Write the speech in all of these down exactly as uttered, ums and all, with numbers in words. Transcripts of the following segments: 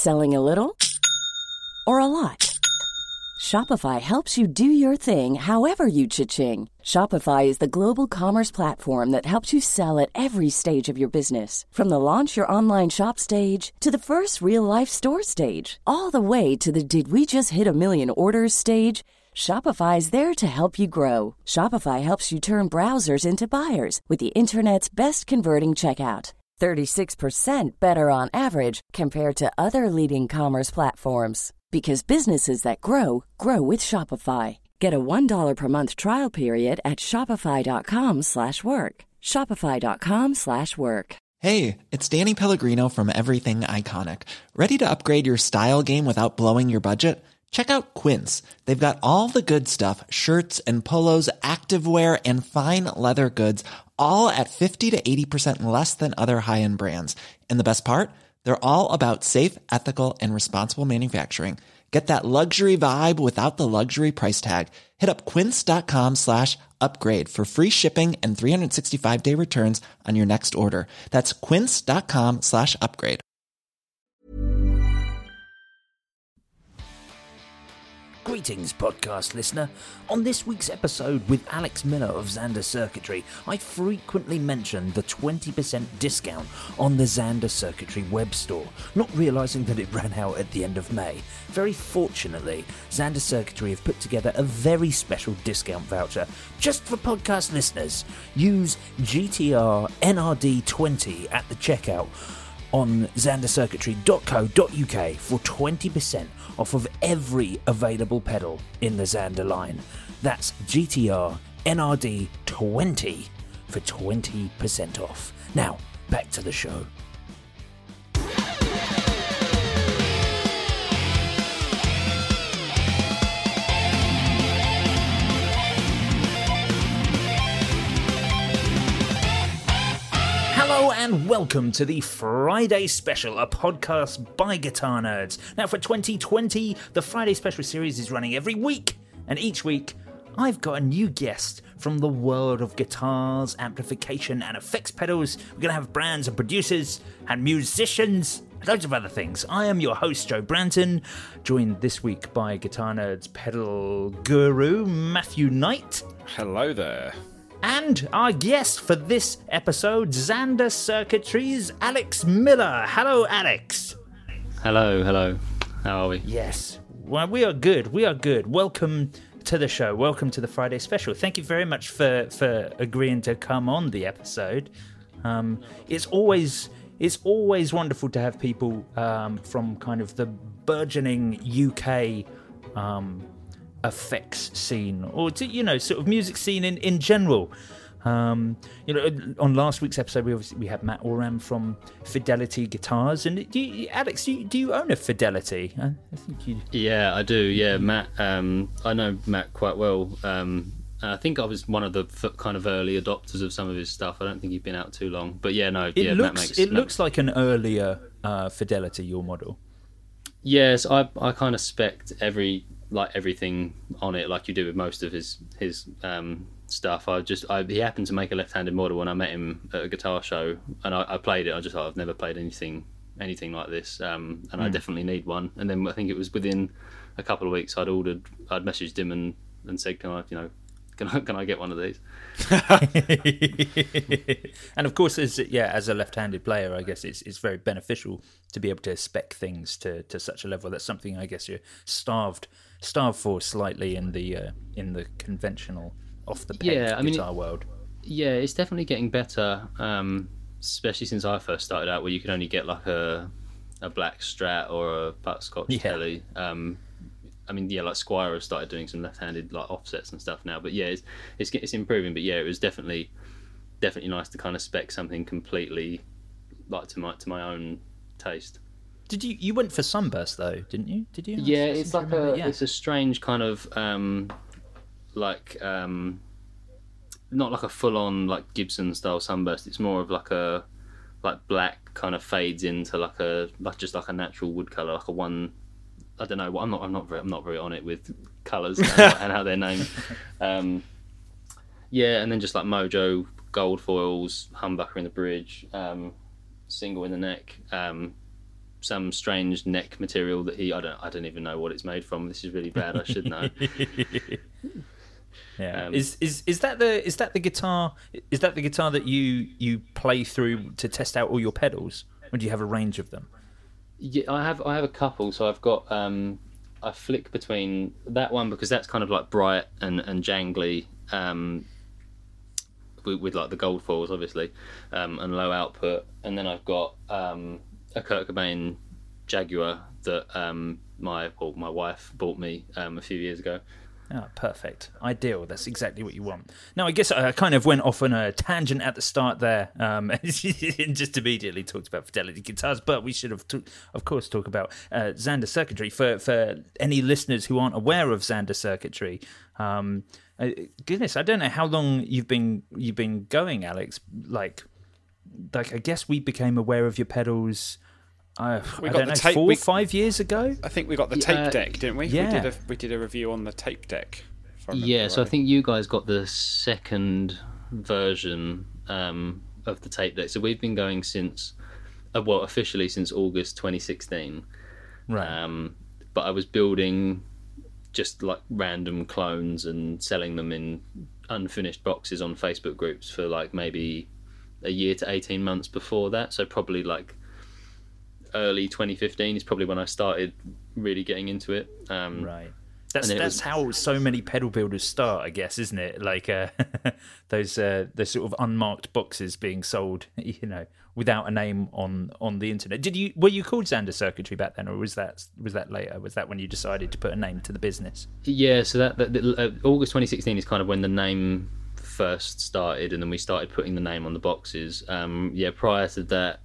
Selling a little or a lot? Shopify helps you do your thing however you cha-ching. Shopify is the global commerce platform that helps you sell at every stage of your business. From the launch your online shop stage to the first real-life store stage, all the way to the did we just hit a million orders stage. Shopify is there to help you grow. Shopify helps you turn browsers into buyers with the internet's best converting checkout. thirty-six percent better on average compared to other leading commerce platforms. Because businesses that grow, grow with Shopify. Get a one dollar per month trial period at shopify.com slash work. Shopify.com slash work. Hey, it's Danny Pellegrino from Everything Iconic. Ready to upgrade your style game without blowing your budget? Check out Quince. They've got all the good stuff, shirts and polos, activewear, and fine leather goods, all at fifty to eighty percent less than other high-end brands. And the best part? They're all about safe, ethical, and responsible manufacturing. Get that luxury vibe without the luxury price tag. Hit up quince.com slash upgrade for free shipping and three sixty-five day returns on your next order. That's quince.com slash upgrade. Greetings, podcast listener. On this week's episode with Alex Miller of Xander Circuitry, I frequently mentioned the twenty percent discount on the Xander Circuitry web store, not realising that it ran out at the end of May. Very fortunately, Xander Circuitry have put together a very special discount voucher just for podcast listeners. Use G T R N R D twenty at the checkout on xander circuitry dot co dot uk for twenty percent off of every available pedal in the Xander line. That's G T R N R D twenty for twenty percent off. Now, back to the show. Hello and welcome to the Friday Special, a podcast by Guitar Nerds. Now for twenty twenty, the Friday Special series is running every week, and each week I've got a new guest from the world of guitars, amplification and effects pedals. We're going to have brands and producers and musicians, loads of other things. I am your host, Joe Branton, joined this week by Guitar Nerds pedal guru Matthew Knight. Hello there. And our guest for this episode, Xander Circuitry's Alex Miller. Hello, Alex. Hello, hello. How are we? Yes. Well, we are good. We are good. Welcome to the show. Welcome to the Friday Special. Thank you very much for, for agreeing to come on the episode. Um, it's always it's always wonderful to have people um, from kind of the burgeoning U K um effects scene, or to, you know, sort of music scene in, in general. Um, you know, on last week's episode, we obviously we had Matt Oram from Fidelity Guitars, and do you, Alex, do you, do you own a Fidelity? I, I think you. Yeah, I do. Yeah, Matt. Um, I know Matt quite well. Um, I think I was one of the f- kind of early adopters of some of his stuff. I don't think he'd been out too long, but yeah, no. It yeah, looks Matt makes, it Matt... looks like an earlier uh, Fidelity, your model. Yes, I I kind of spec'd every. like everything on it, like you do with most of his his um, stuff. I just I, he happened to make a left-handed model when I met him at a guitar show, and I, I played it. I just thought I've never played anything anything like this, um, and mm. I definitely need one. And then I think it was within a couple of weeks I'd ordered, I'd messaged him and, and said, can I, you know, can I can I get one of these? And of course, as yeah, as a left-handed player, I guess it's it's very beneficial to be able to spec things to, to such a level. That's something I guess you're starved. starved for slightly in the uh, in the conventional off the peg yeah, I mean, guitar it, world. Yeah, it's definitely getting better, um, especially since I first started out, where you could only get like a a black Strat or a butterscotch yeah. Telly. Um, I mean, yeah, like Squire has started doing some left-handed like offsets and stuff now. But yeah, it's it's it's improving. But yeah, it was definitely definitely nice to kind of spec something completely like to my to my own taste. Did you you went for Sunburst though, didn't you? Did you? Yeah, it's like a yeah. it's a strange kind of um, like um, not like a full on like Gibson style Sunburst. It's more of like a like black kind of fades into like a like just like a natural wood color, like a one. I don't know. I'm not. I'm not very. I'm not very on it with colours and, and how they're named. Um, yeah, and then just like Mojo gold foils, humbucker in the bridge, um, single in the neck. Um, some strange neck material that he I don't I don't even know what it's made from. This is really bad. I should know. Yeah. Um, is is is that the is that the guitar is that the guitar that you you play through to test out all your pedals? Or do you have a range of them? Yeah, I have I have a couple. So I've got um, I flick between that one because that's kind of like bright and and jangly, um, with, with like the gold foils obviously, um, and low output. And then I've got um, a Kurt Cobain Jaguar that um, my well, my wife bought me um, a few years ago. Ah, perfect. Ideal. That's exactly what you want. Now, I guess I kind of went off on a tangent at the start there, um, and just immediately talked about Fidelity Guitars, but we should have, to, of course, talk about uh, Xander Circuitry. For for any listeners who aren't aware of Xander Circuitry, um, uh, goodness, I don't know how long you've been you've been going, Alex. Like, like I guess we became aware of your pedals. Uh, we I got don't the know, tape, four, we, five years ago. I think we got the tape uh, deck, didn't we? Yeah. We did a we did a review on the tape deck. if I remember Yeah, so I rightly. think you guys got the second version um, of the tape deck. So we've been going since, uh, well, officially since August twenty sixteen. Right. Um, but I was building just like random clones and selling them in unfinished boxes on Facebook groups for like maybe a year to eighteen months before that. So probably like early twenty fifteen is probably when I started really getting into it. Um, Right. That's and then it that's was- how so many pedal builders start, I guess, isn't it? Like uh, those uh, those sort of unmarked boxes being sold, you know, without a name on, on the internet. Did you were you called Xander Circuitry back then, or was that was that later? Was that when you decided to put a name to the business? Yeah, so that, that, that uh, August twenty sixteen is kind of when the name first started, and then we started putting the name on the boxes. Um, yeah, prior to that,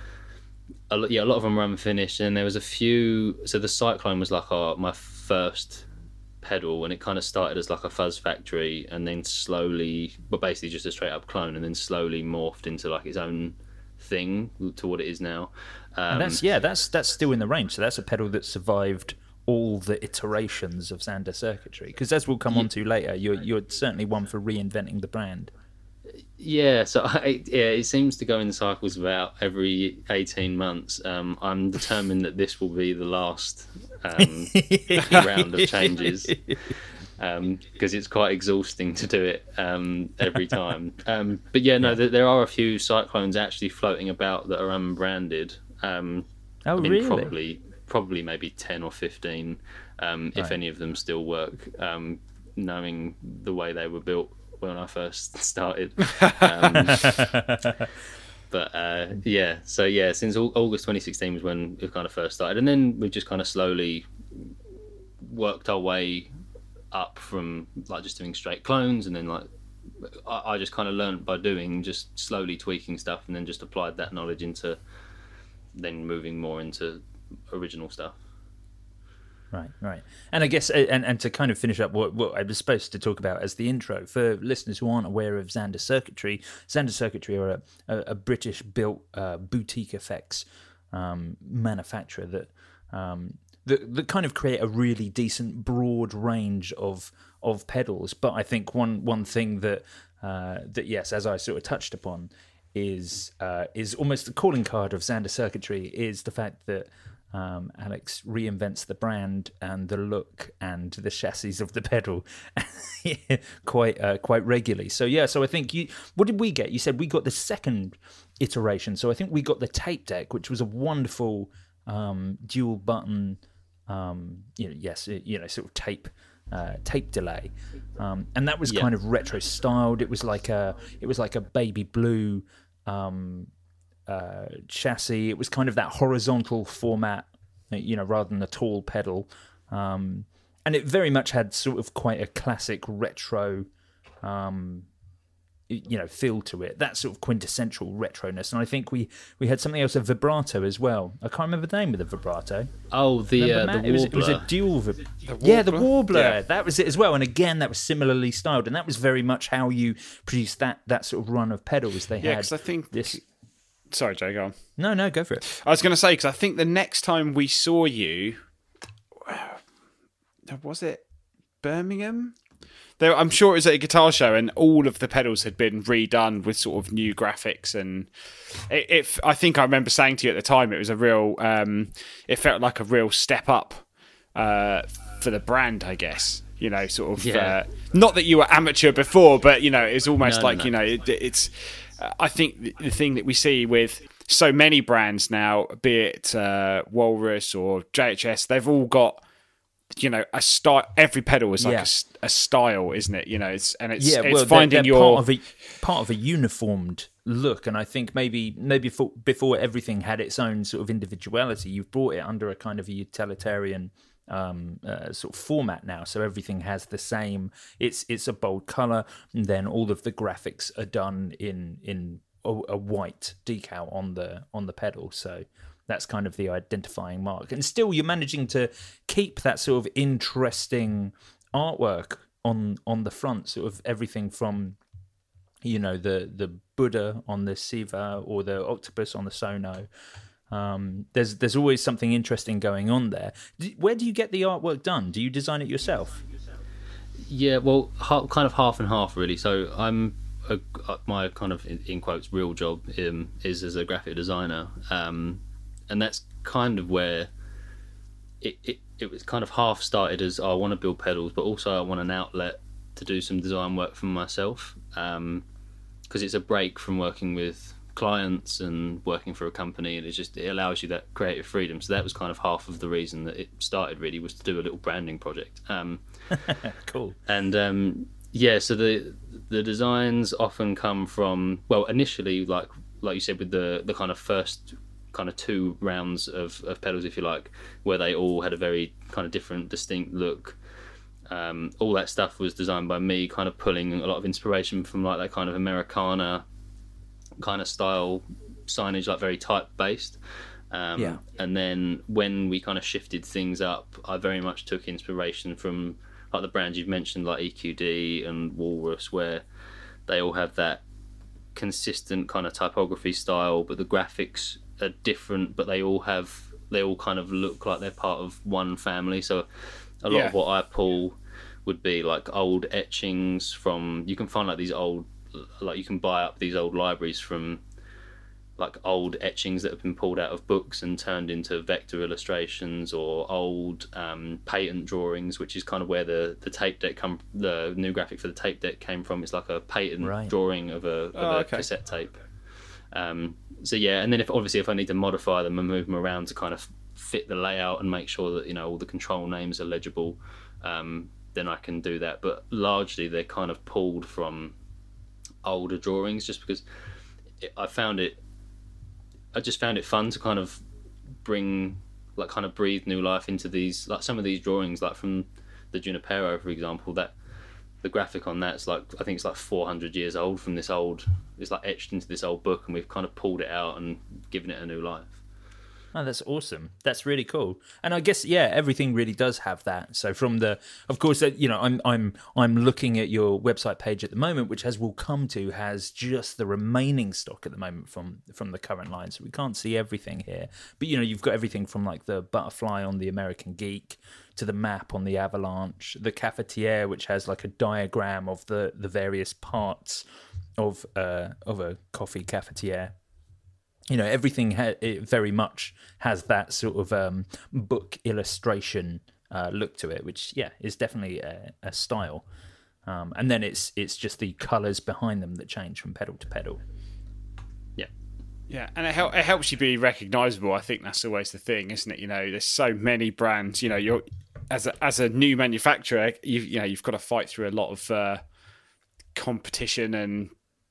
a lot, yeah, a lot of them were unfinished, and there was a few. So the Cyclone was like our, my first pedal, and it kind of started as like a fuzz factory, and then slowly, but basically just a straight up clone, and then slowly morphed into like its own thing to what it is now. Um, And that's yeah, that's that's still in the range. So that's a pedal that survived all the iterations of Xander Circuitry. Because as we'll come on to later, you're you're certainly one for reinventing the brand. Yeah, so I, yeah, it seems to go in cycles about every eighteen months. Um, I'm determined that this will be the last um, round of changes because um, it's quite exhausting to do it um, every time. Um, but yeah, no, there, there are a few Cyclones actually floating about that are unbranded. Um, Oh, I mean, really? Probably, probably maybe ten or fifteen, um, if Right. any of them still work. Um, knowing the way they were built when I first started. Um, but uh, yeah, so yeah, since Au- August twenty sixteen was when it kind of first started, and then we've just kind of slowly worked our way up from like just doing straight clones, and then like I, I just kind of learned by doing, just slowly tweaking stuff, and then just applied that knowledge into then moving more into original stuff. Right, right. And I guess, and, and to kind of finish up what, what I was supposed to talk about as the intro, for listeners who aren't aware of Xander Circuitry, Xander Circuitry are a, a, a British-built uh, boutique effects um, manufacturer that, um, that that kind of create a really decent, broad range of of pedals. But I think one one thing that uh, that yes, as I sort of touched upon, is uh, is almost the calling card of Xander Circuitry is the fact that Um, Alex reinvents the brand and the look and the chassis of the pedal quite uh, quite regularly. So yeah, so I think you. What did we get? You said we got the second iteration. So I think we got the tape deck, which was a wonderful um, dual button. Um, you know, yes, you know, sort of tape uh, tape delay, um, and that was Yeah. kind of retro styled. It was like a it was like a baby blue. Um, Uh, chassis. It was kind of that horizontal format, you know, rather than the tall pedal, um, and it very much had sort of quite a classic retro, um, you know, feel to it. That sort of quintessential retroness. And I think we we had something else, a vibrato as well. I can't remember the name of the vibrato. Oh, the Remember, uh, Matt? the it, was, warbler. it was a dual. Vib- The yeah, the warbler? warbler. Yeah. That was it as well. And again, that was similarly styled, and that was very much how you produced that that sort of run of pedals. They Yeah, had because I think this. Sorry, Jay, go on. No, no, go for it. I was going to say, because I think the next time we saw you, was it Birmingham? There, I'm sure it was at a guitar show, and all of the pedals had been redone with sort of new graphics. And it, it I think I remember saying to you at the time, it was a real, um, it felt like a real step up uh, for the brand, I guess. You know, sort of, Yeah. uh, not that you were amateur before, but you know, it's almost No, no, like no. you know, it, it's. Uh, I think the, the thing that we see with so many brands now, be it uh, Walrus or J H S, they've all got, you know, a style. Every pedal is like Yeah. a s- a, style, isn't it? You know, it's and it's yeah, it's well, finding they're, they're your part of a part of a uniformed look, and I think maybe maybe for, before everything had its own sort of individuality, you've brought it under a kind of a utilitarian um, uh, sort of format now. So everything has the same. It's it's a bold color, and then all of the graphics are done in in a, a white decal on the on the pedal. So that's kind of the identifying mark. And still, you're managing to keep that sort of interesting artwork on on the front, sort of everything from, you know, the the Buddha on the Siva or the octopus on the Sono. Um, there's there's always something interesting going on there. Do, where do you get the artwork done? Do you design it yourself? Yeah, well, ha- kind of half and half, really. So I'm a, my kind of in, in quotes real job um, is as a graphic designer, um, and that's kind of where it, it it was kind of half started as oh, I want to build pedals, but also I want an outlet to do some design work for myself, because um, it's a break from working with clients and working for a company, and it just it allows you that creative freedom. So that was kind of half of the reason that it started, really, was to do a little branding project. Um, Cool. and um, yeah, so the the designs often come from, well, initially, like like you said, with the the kind of first kind of two rounds of, of pedals, if you like, where they all had a very kind of different, distinct look. Um, all that stuff was designed by me, kind of pulling a lot of inspiration from like that kind of Americana kind of style signage, like very type based. Um, Yeah. And then when we kind of shifted things up, I very much took inspiration from like the brands you've mentioned, like E Q D and Walrus, where they all have that consistent kind of typography style, but the graphics are different, but they all have they all kind of look like they're part of one family. So a lot Yeah. of what I pull would be like old etchings from, you can find like these old, like you can buy up these old libraries from like old etchings that have been pulled out of books and turned into vector illustrations, or old um, patent drawings, which is kind of where the, the tape deck come, the new graphic for the tape deck came from. It's like a patent Right. drawing of a, of Oh, a okay. cassette tape. Um, so yeah, and then if obviously if I need to modify them and move them around to kind of fit the layout and make sure that, you know, all the control names are legible, um, then I can do that. But largely they're kind of pulled from older drawings, just because it, I found it I just found it fun to kind of bring, like, kind of breathe new life into these, like some of these drawings, like from the Junipero, for example, that the graphic on that's like, I think it's like four hundred years old from this old, it's like etched into this old book, and we've kind of pulled it out and given it a new life. Oh, that's awesome. That's really cool. And I guess, yeah, everything really does have that. So from the, of course, uh, you know, I'm I'm I'm looking at your website page at the moment, which, as we'll come to, has just the remaining stock at the moment from from the current line. So we can't see everything here. But, you know, you've got everything from like the butterfly on the American Geek to the map on the Avalanche, the cafetiere, which has like a diagram of the the various parts of uh of a coffee cafetiere. You know, everything ha- it very much has that sort of um, book illustration uh, look to it, which, yeah, is definitely a, a style. Um, and then it's it's just the colours behind them that change from pedal to pedal. Yeah. Yeah, and it, hel- it helps you be recognisable. I think that's always the thing, isn't it? You know, there's so many brands. You know, you're as a as a new manufacturer, you you know, you've got to fight through a lot of uh, competition, and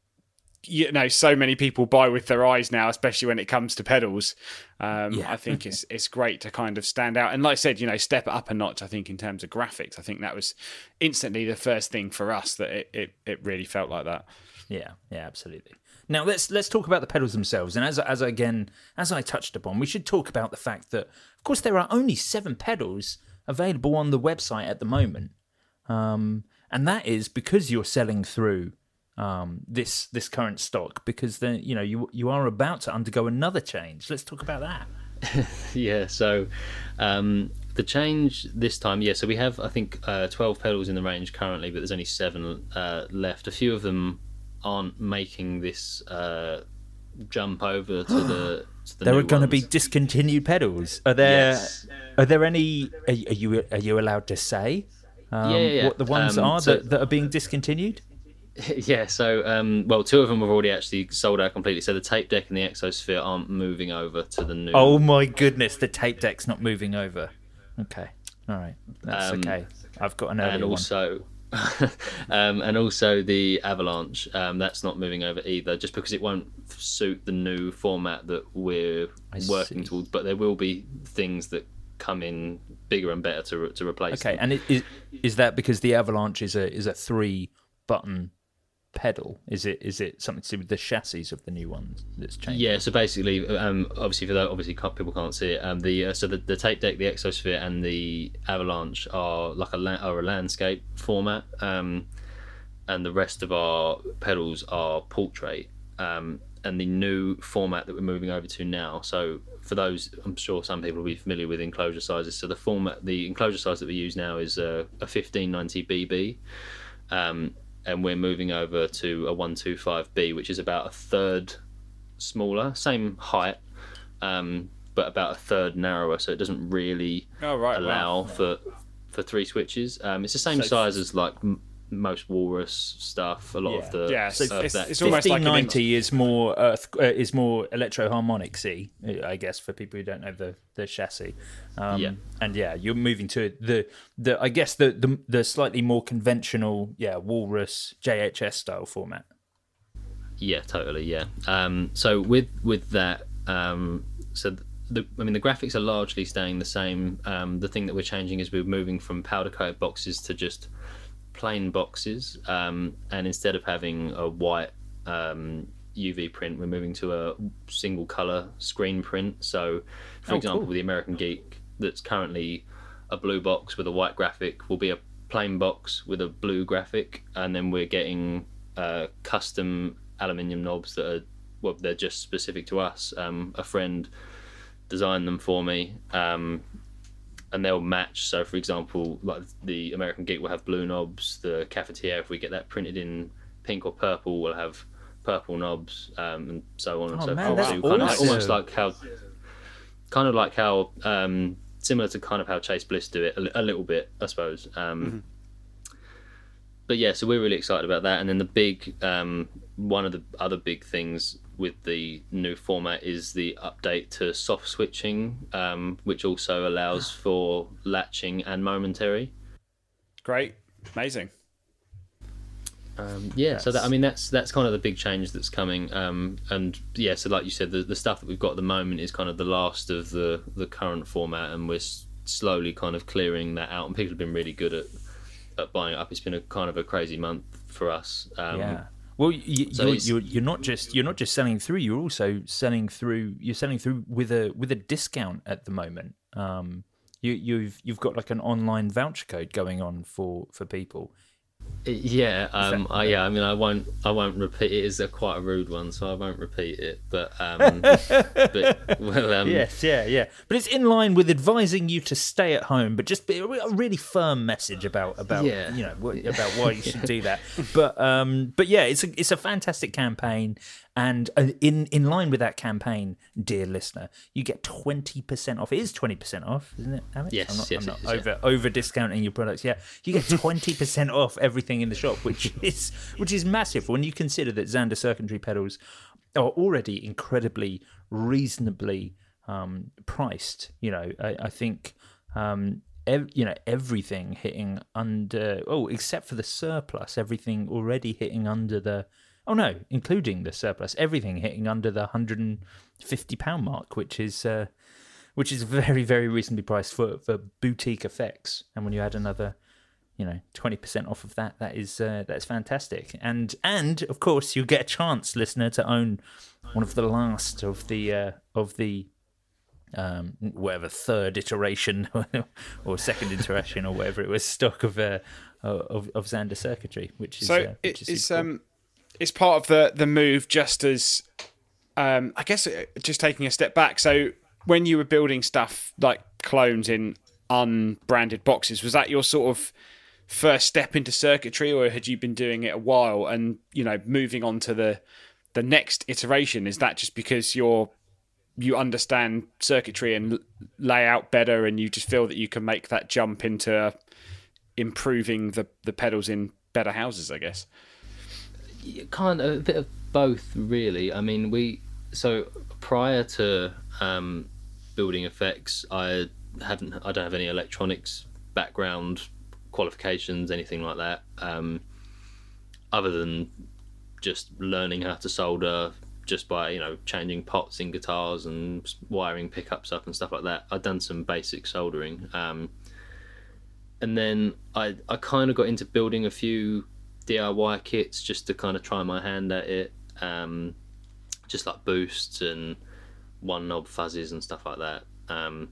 you know, so many people buy with their eyes now, especially when it comes to pedals. Um, Yeah. I think it's it's great to kind of stand out, and like I said, you know, step it up a notch. I think in terms of graphics, I think that was instantly the first thing for us that it it, it really felt like that. Yeah, yeah, absolutely. Now let's let's talk about the pedals themselves. And as as again as I touched upon, we should talk about the fact that, of course, there are only seven pedals available on the website at the moment, um, and that is because you're selling through um, this this current stock. Because then, you know, you you are about to undergo another change. Let's talk about that. Yeah, so um, the change this time, yeah. So we have, I think, uh, twelve pedals in the range currently, but there's only seven uh, left. A few of them aren't making this uh, jump over to the. To the there new are going to be ones. discontinued pedals. Are there? Yes. Are there any? Are, are you are you allowed to say um, Yeah, yeah, yeah. what the ones Um, are so- that, that are being discontinued? Yeah, so um, well, two of them have already actually sold out completely. So the tape deck and the Exosphere aren't moving over to the new. Oh my goodness, the tape deck's not moving over. Okay, all right, that's Um, okay. I've got an earlier and one. also, um, and also the Avalanche. Um, that's not moving over either, just because it won't suit the new format that we're I working see. towards. But there will be things that come in bigger and better to re- to replace. Okay, them. and it, is is that because the Avalanche is a is a three button pedal? Is it is it something to do with the chassis of the new ones that's changed? Yeah, so basically, um, obviously for that, obviously can't, people can't see it. Um, the uh, so the, the tape deck, the Exosphere, and the Avalanche are like a la- are a landscape format, um, and the rest of our pedals are portrait. Um, and the new format that we're moving over to now. So for those, I'm sure some people will be familiar with enclosure sizes. So the format, the enclosure size that we use now is a, a fifteen ninety B B. Um, and we're moving over to a one twenty-five B, which is about a third smaller, same height, um, but about a third narrower, so it doesn't really Oh, right, allow wow. for for three switches. Um, it's the same So- size as like m- most Walrus stuff. A lot Yeah. of the Yeah, of so it's- that it's almost like Fifteen an ninety is more earth, uh, is more electro harmonicsy, I guess, for people who don't know the, the chassis. Um, Yeah. and yeah, you're moving to the the I guess the the, the slightly more conventional, yeah, Walrus J H S style format. Yeah, totally. Yeah. Um, so with with that, um, so the I mean the graphics are largely staying the same. Um, the thing that we're changing is we're moving from powder coated boxes to just plain boxes, um, and instead of having a white um, U V print, we're moving to a single color screen print. So, for Oh, example, cool. the American Geek that's currently a blue box with a white graphic will be a plain box with a blue graphic, and then we're getting uh, custom aluminium knobs that are well, they're just specific to us. Um, a friend designed them for me. Um, and they'll match. So, for example, like the American Geek will have blue knobs. The Cafetiere, if we get that printed in pink or purple, will have purple knobs, um, and so on and Oh, so man, forth. that's So kind of awesome. almost like how, kind of like how, um, similar to kind of how Chase Bliss do it a, a little bit, I suppose. Um, But yeah, so we're really excited about that. And then the big, um, one of the other big things with the new format is the update to soft switching, um, which also allows for latching and momentary. Great, amazing. Um, yeah, so that, I mean that's that's kind of the big change that's coming. Um, and yeah, so like you said, the, the stuff that we've got at the moment is kind of the last of the, the current format, and we're s- slowly kind of clearing that out. And people have been really good at, at buying it up. It's been a kind of a crazy month for us. Um, Yeah. Well, you, so you're, it's- you're you're not just you're not just selling through. You're also selling through. You're selling through with a with a discount at the moment. Um, you you've you've got like an online voucher code going on for for people. Yeah, um, I, yeah. I mean, I won't. I won't repeat. It is a quite a rude one, so I won't repeat it. But, um, but well, um, Yes, yeah, yeah. But it's in line with advising you to stay at home, but just be a re- a really firm message about about Yeah. you know what, about why you should do that. But um, but yeah, it's a it's a fantastic campaign, and uh, in in line with that campaign, dear listener, you get twenty percent off. It is twenty percent off, isn't it, Alex? Yes, I'm not, yes, I'm not it is, yeah. over over discounting your products. Yeah, you get twenty percent off everything in the shop, which is which is massive when you consider that Xander circuitry pedals are already incredibly reasonably um, priced. You know, I, I think um, ev- you know everything hitting under oh, except for the surplus, everything already hitting under the oh no, including the surplus, everything hitting under the one hundred fifty pound mark, which is. Uh, which is very, very reasonably priced for, for boutique effects. And when you add another, you know, twenty percent off of that, that is uh, that's fantastic. And and of course, you get a chance, listener, to own one of the last of the uh, of the um, whatever third iteration or second iteration or whatever it was stock of uh, of of Xander circuitry, which is So uh, which it, is it's super cool. um, it's part of the the move. Just as um, I guess uh, just taking a step back. So when you were building stuff like clones in unbranded boxes. Was that your sort of first step into circuitry, or had you been doing it a while? And, you know, moving on to the the next iteration, is that just because you're you understand circuitry and layout better, and you just feel that you can make that jump into improving the the pedals in better houses, I guess? Kind of a bit of both, really. I mean, we so prior to um, building effects, I haven't I don't have any electronics background, qualifications, anything like that, um, other than just learning how to solder just by, you know, changing pots in guitars and wiring pickups up and stuff like that. I'd done some basic soldering, um, and then I I kind of got into building a few D I Y kits just to kind of try my hand at it, um, just like boosts and one knob fuzzies and stuff like that, um,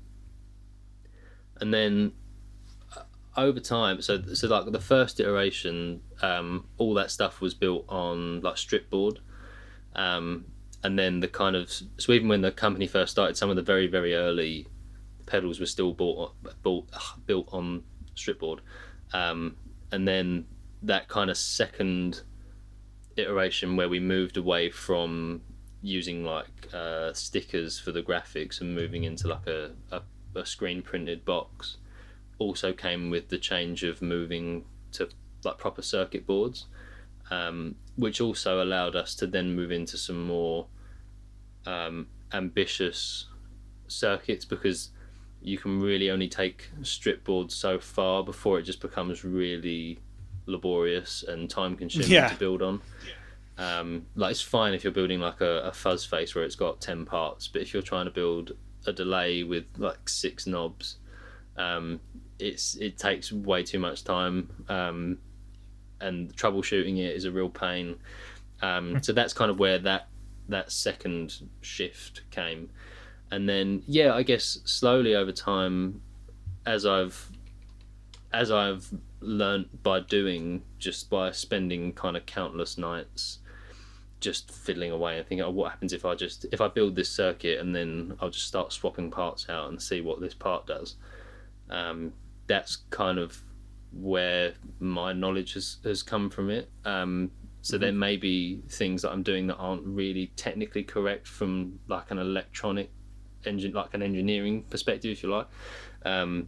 and then over time, so so like the first iteration, um, all that stuff was built on like strip board, um, and then the kind of so even when the company first started, some of the very very early pedals were still bought, bought built on strip board, um, and then that kind of second iteration where we moved away from using like uh, stickers for the graphics and moving into like a, a, a screen printed box, also came with the change of moving to like proper circuit boards, um, which also allowed us to then move into some more um, ambitious circuits, because you can really only take strip boards so far before it just becomes really laborious and time consuming yeah. to build on. Um, like it's fine if you're building like a, a fuzz face where it's got ten parts, but if you're trying to build a delay with like six knobs, um, it's it takes way too much time, um, and troubleshooting it is a real pain. Um, so that's kind of where that that second shift came, and then yeah, I guess slowly over time, as I've as I've learnt by doing, just by spending kind of countless nights just fiddling away and thinking, oh, what happens if I just if I build this circuit and then I'll just start swapping parts out and see what this part does. Um, that's kind of where my knowledge has, has come from it. Um, so mm-hmm. there may be things that I'm doing that aren't really technically correct from like an electronic engine, like an engineering perspective, if you like. Um,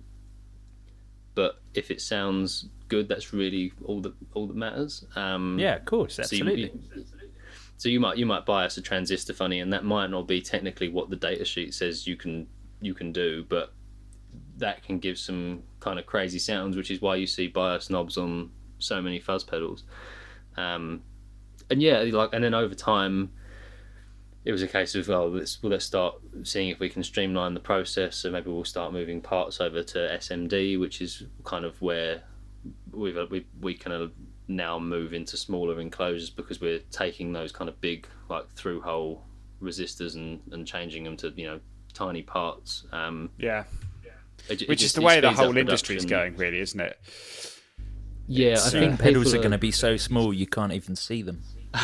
but if it sounds good, that's really all that all that matters. Um, yeah, of course, absolutely. So you, so you might you might bias a transistor funny, and that might not be technically what the data sheet says you can you can do, but that can give some kind of crazy sounds, which is why you see bias knobs on so many fuzz pedals. Um, and yeah, like, and then over time, it was a case of, oh, let's well, let's start seeing if we can streamline the process. So maybe we'll start moving parts over to S M D, which is kind of where we've we we can now move into smaller enclosures, because we're taking those kind of big like through hole resistors and and changing them to, you know, tiny parts. Um, yeah. It, it Which just, is the way the whole whole industry is going, really, isn't it? Yeah, it's, I think uh, pedals are, are going to be so small you can't even see them.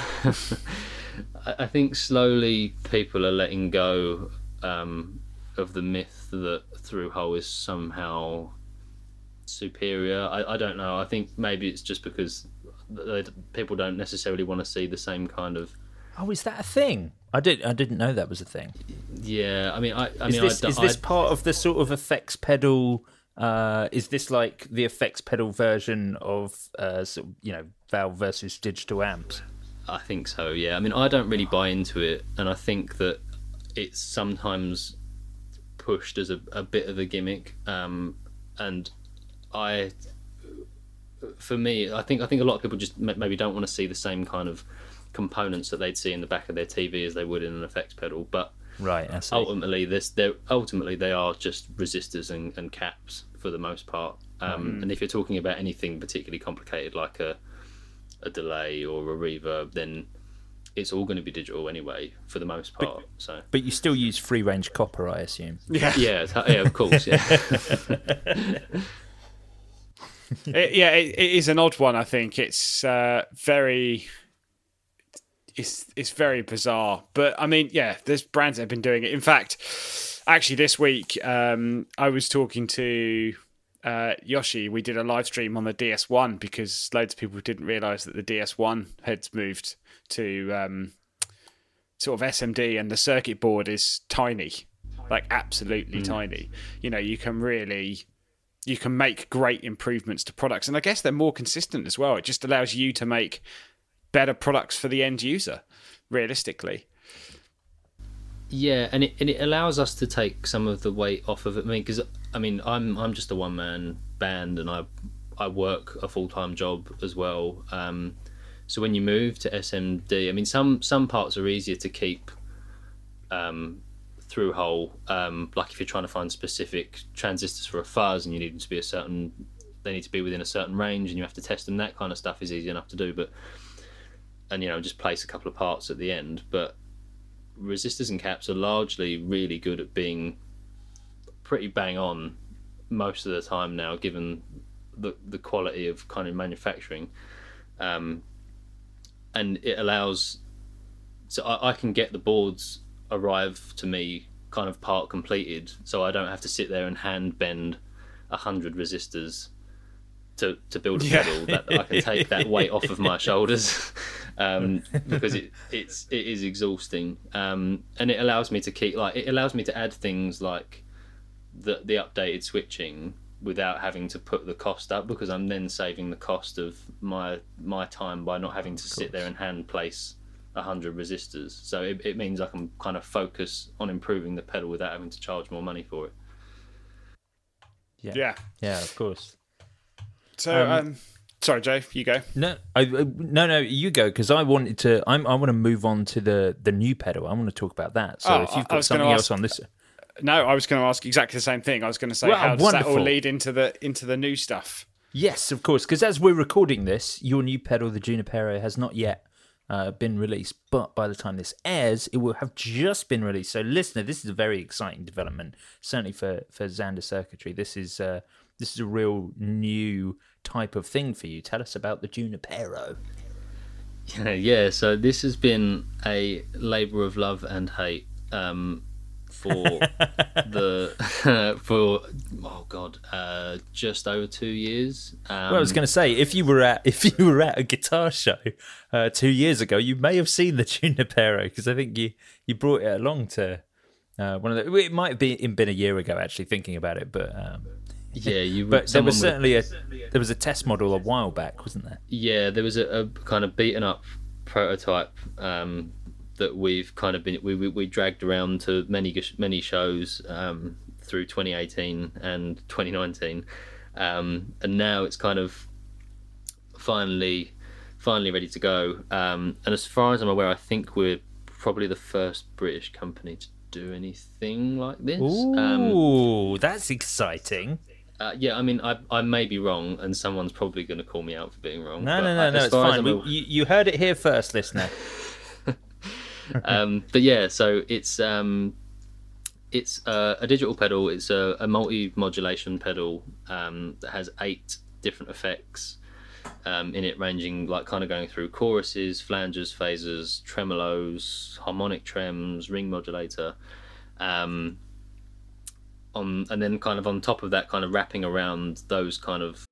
I think slowly people are letting go um, of the myth that through hole is somehow superior. I, I don't know. I think maybe it's just because they, people don't necessarily want to see the same kind of. Oh, is that a thing? I did. I didn't know that was a thing. Yeah, I mean, I, I is mean, this, I, is this I, part of the sort of effects pedal? Uh, is this like the effects pedal version of, uh, sort of, you know, Valve versus digital amps? I think so. Yeah, I mean, I don't really buy into it, and I think that it's sometimes pushed as a, a bit of a gimmick. Um, and I, for me, I think I think a lot of people just maybe don't want to see the same kind of components that they'd see in the back of their T V as they would in an effects pedal. But right, I see. ultimately, this they're ultimately they are just resistors and, and caps for the most part. Um, mm. And if you're talking about anything particularly complicated like a a delay or a reverb, then it's all going to be digital anyway for the most part. But, so, but you still use free range copper, I assume. Yeah, yeah, yeah, of course, yeah. it, yeah, it, it is an odd one. I think it's uh, very. It's it's very bizarre, but I mean, yeah, there's brands that have been doing it. In fact, Actually, this week um, I was talking to uh, Yoshi. We did a live stream on the D S one because loads of people didn't realise that the D S one had moved to um, sort of S M D, and the circuit board is tiny, like absolutely mm. tiny. You know, you can really, you can make great improvements to products, and I guess they're more consistent as well. It just allows you to make better products for the end user, realistically. Yeah, and it and it allows us to take some of the weight off of it. I mean, because I mean, I'm I'm just a one man band, and I I work a full time job as well. Um, so when you move to S M D, I mean, some some parts are easier to keep um, through hole. Um, like if you're trying to find specific transistors for a fuzz, and you need them to be a certain, they need to be within a certain range, and you have to test them. That kind of stuff is easy enough to do, but and you know, just place a couple of parts at the end, but resistors and caps are largely really good at being pretty bang on most of the time now, given the the quality of kind of manufacturing, um, and it allows so I, I can get the boards arrive to me kind of part completed, so I don't have to sit there and hand bend a hundred resistors to to build a yeah. pedal. That I can take that weight off of my shoulders. Um, because it it's it is exhausting, um, and it allows me to keep like it allows me to add things like the the updated switching without having to put the cost up, because I'm then saving the cost of my my time by not having to sit there and hand place a hundred resistors. So it, it means I can kind of focus on improving the pedal without having to charge more money for it. Yeah, yeah, yeah, of course. So. Um, um Sorry, Joe, you go. No, I, no, no, you go, because I wanted to. I'm, I want to move on to the, the new pedal. I want to talk about that. So oh, if you've got something ask, else on this, no, I was going to ask exactly the same thing. I was going to say, well, how does wonderful. that all lead into the into the new stuff? Yes, of course, because as we're recording this, your new pedal, the Junipero, has not yet uh, been released. But by the time this airs, it will have just been released. So, listener, this is a very exciting development, certainly for for Xander Circuitry. This is uh, this is a real new type of thing for you. Tell us about the Junipero. Yeah, yeah. So this has been a labour of love and hate um, for the for oh god, uh, just over two years. Um, well, I was going to say, if you were at if you were at a guitar show uh, two years ago, you may have seen the Junipero, because I think you you brought it along to uh, one of the. It might have been been a year ago, actually, thinking about it, but. Um, Yeah, you. But there was certainly a there was a test model a while back, wasn't there? Yeah, there was a, a kind of beaten up prototype um, that we've kind of been we, we we dragged around to many many shows um, through twenty eighteen and twenty nineteen, um, and now it's kind of finally finally ready to go. Um, and as far as I'm aware, I think we're probably the first British company to do anything like this. Ooh, um, that's exciting. Uh, yeah, I mean, I I may be wrong, and someone's probably going to call me out for being wrong. No, but no, no, no, it's fine. We, a... you, you heard it here first, listener. um, but yeah, so it's um, it's uh, a digital pedal. It's a, a multi-modulation pedal um, that has eight different effects um, in it, ranging like kind of going through choruses, flanges, phasers, tremolos, harmonic trems, ring modulator. Um, On, and then kind of on top of that, kind of wrapping around those kind of...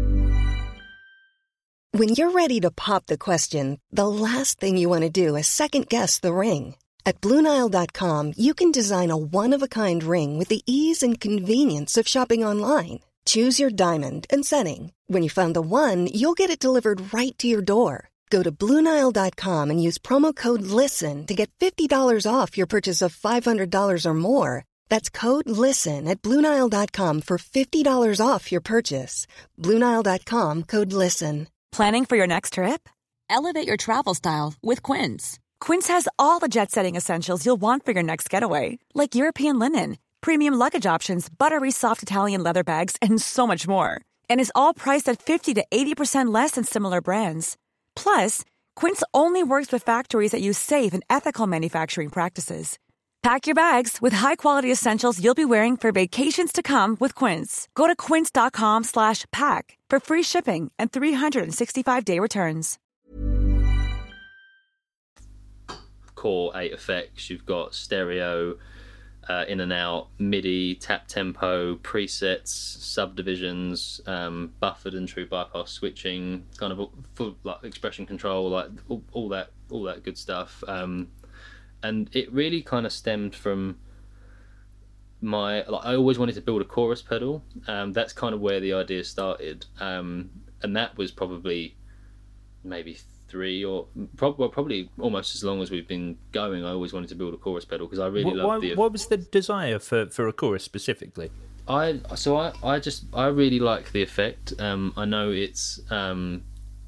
When you're ready to pop the question, the last thing you want to do is second-guess the ring. At Blue Nile dot com, you can design a one-of-a-kind ring with the ease and convenience of shopping online. Choose your diamond and setting. When you find the one, you'll get it delivered right to your door. Go to Blue Nile dot com and use promo code LISTEN to get fifty dollars off your purchase of five hundred dollars or more. That's code LISTEN at Blue Nile dot com for fifty dollars off your purchase. Blue Nile dot com, code LISTEN. Planning for your next trip? Elevate your travel style with Quince. Quince has all the jet-setting essentials you'll want for your next getaway, like European linen, premium luggage options, buttery soft Italian leather bags, and so much more. And is all priced at fifty to eighty percent less than similar brands. Plus, Quince only works with factories that use safe and ethical manufacturing practices. Pack your bags with high-quality essentials you'll be wearing for vacations to come with Quince. Go to quince.com slash pack for free shipping and three sixty-five day returns. Core eight effects. You've got stereo, uh, in and out, MIDI, tap tempo, presets, subdivisions, um, buffered and true bypass switching, kind of full like expression control, like all, all that, all that good stuff. Um, and it really kind of stemmed from my. Like, I always wanted to build a chorus pedal. Um, that's kind of where the idea started, um, and that was probably maybe. Three or prob- well, probably almost as long as we've been going. I always wanted to build a chorus pedal because I really What, love why, the. what was the desire for, for a chorus specifically? I so I, I just I really like the effect. Um, I know it's um,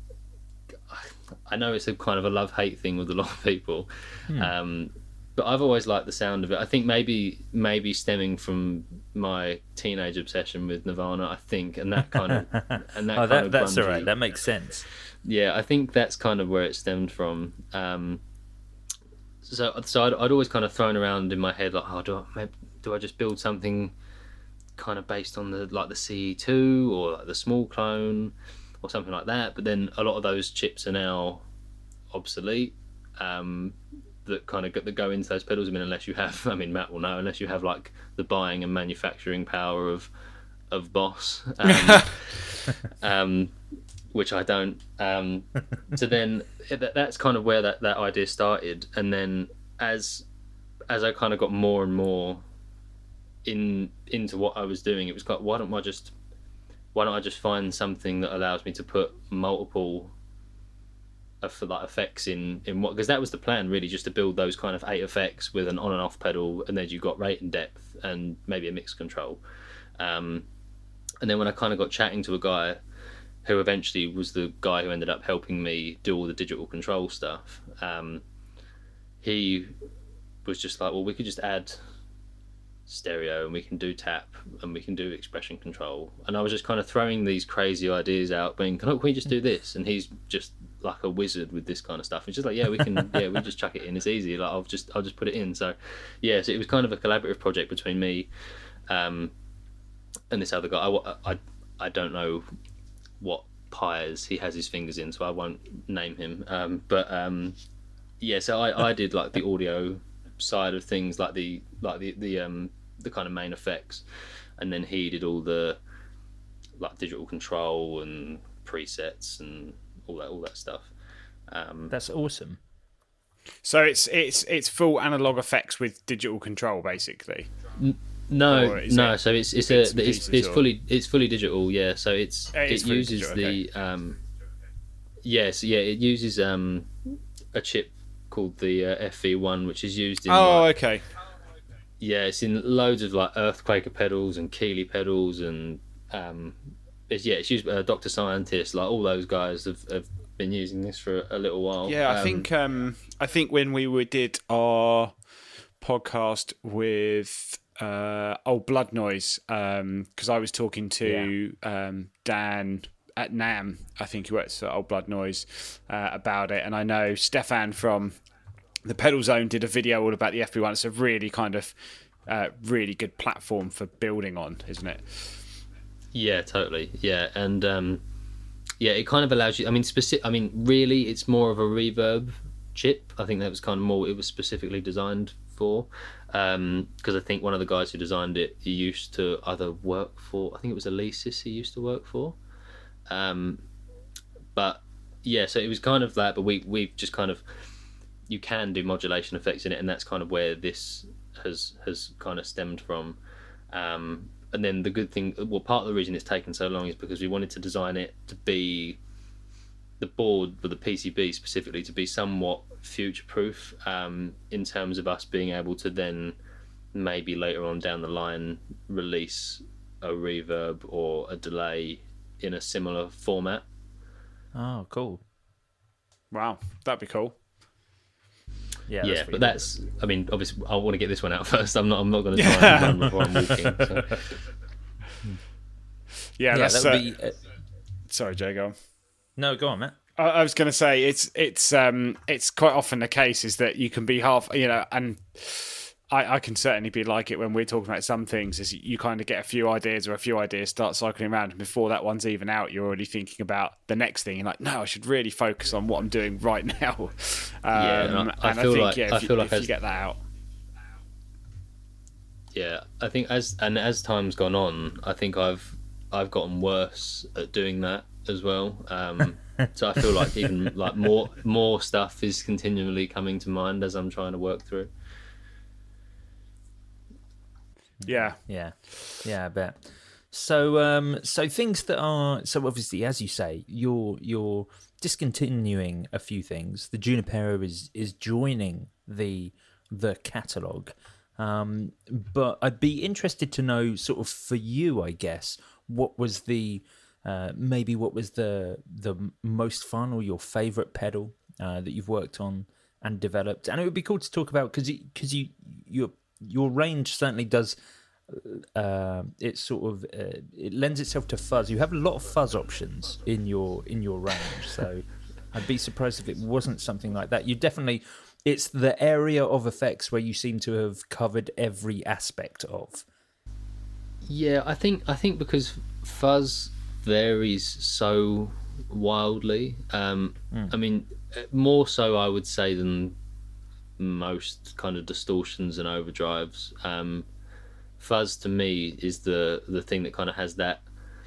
I know it's a kind of a love hate thing with a lot of people, hmm. um, but I've always liked the sound of it. I think maybe maybe stemming from my teenage obsession with Nirvana. I think and that kind of and that oh, kind that, of that's grungy, all right. That makes sense. Yeah, I think that's kind of where it stemmed from. Um, so, so I'd, I'd always kind of thrown around in my head like, oh, do I, do I just build something kind of based on the like the C E two or like the small clone or something like that? But then a lot of those chips are now obsolete. Um, that kind of that go into those pedals. I mean, unless you have, I mean, Matt will know, unless you have like the buying and manufacturing power of of Boss. Um, um, which I don't. Um, so then that, that's kind of where that, that idea started. And then as as I kind of got more and more in into what I was doing, it was like, why don't I just why don't I just find something that allows me to put multiple of like effects in in what, because that was the plan really, just to build those kind of eight effects with an on and off pedal, and then you got rate and depth and maybe a mix control. Um, and then when I kind of got chatting to a guy who eventually was the guy who ended up helping me do all the digital control stuff, um, he was just like, well, we could just add stereo and we can do tap and we can do expression control. And I was just kind of throwing these crazy ideas out, being, can we just do this? And he's just like a wizard with this kind of stuff. It's just like, yeah, we can, yeah, we just chuck it in. It's easy. Like I'll just, I'll just put it in. So, yeah, so it was kind of a collaborative project between me um, and this other guy. I, I, I don't know what pies he has his fingers in, so I won't name him. Um, but um, yeah, so I, I did like the audio side of things, like the like the the um the kind of main effects, and then he did all the like digital control and presets and all that all that stuff. Um, That's awesome. So it's it's it's full analog effects with digital control, basically. N- no, no. It so it's it's a it's it's or? fully it's fully digital. Yeah. So it's it, it uses digital, the okay. um. Yes, yeah, it uses um a chip called the uh, F V one, which is used in. Oh, like, okay. Yeah, it's in loads of like Earthquaker pedals and Keeley pedals, and um, it's, yeah, it's used. Uh, Doctor Scientist, like all those guys have, have been using this for a little while. Yeah, I um, think um, I think when we were, did our podcast with uh, Old Blood Noise, because um, I was talking to yeah. um, Dan at NAMM, I think he works for Old Blood Noise, uh, about it, and I know Stefan from the Pedal Zone did a video all about the F V one. It's a really kind of uh, really good platform for building on, isn't it? Yeah, totally. Yeah, and um, yeah, it kind of allows you. I mean, specific. I mean, really, it's more of a reverb chip. I think that was kind of more. It was specifically designed for, because um, I think one of the guys who designed it, he used to either work for. I think it was Alesis he used to work for. Um, but yeah, so it was kind of that. But we we've just kind of. You can do modulation effects in it, and that's kind of where this has has kind of stemmed from. Um, and then the good thing, well, part of the reason it's taken so long is because we wanted to design it to be the board with the P C B specifically to be somewhat future-proof um, in terms of us being able to then maybe later on down the line release a reverb or a delay in a similar format. Oh, cool! Wow, that'd be cool. Yeah, yeah, that's but that's. I mean, obviously, I want to get this one out first. I'm not. I'm not going to try and run before I'm walking. So. Yeah, yeah, that's. That would uh, be, uh... Sorry, Jay, go on. No, go on, Matt. I, I was going to say it's it's um it's quite often the case is that you can be half, you know, and I, I can certainly be like it when we're talking about some things. Is you kind of get a few ideas or a few ideas start cycling around, and before that one's even out, you're already thinking about the next thing. You're like, no, I should really focus on what I'm doing right now. Um, yeah, and I, I and feel I think, like yeah, if, I feel you, like if you get that out. Yeah, I think as and as time's gone on, I think I've I've gotten worse at doing that as well. Um, so I feel like even like more more stuff is continually coming to mind as I'm trying to work through. Yeah, yeah, yeah, I bet. So, um, so things that are so obviously, as you say, you're you're discontinuing a few things. The Junipero is is joining the the catalogue, um, but I'd be interested to know, sort of for you, I guess, what was the uh, maybe what was the the most fun or your favourite pedal uh, that you've worked on and developed, and it would be cool to talk about because because you your your range certainly does. Uh, it sort of uh, it lends itself to fuzz. You have a lot of fuzz options in your in your range, so I'd be surprised if it wasn't something like that. You definitely, it's the area of effects where you seem to have covered every aspect of. Yeah, I think I think because fuzz varies so wildly. Um, mm. I mean, more so I would say than most kind of distortions and overdrives. Um, Fuzz to me is the the thing that kind of has that,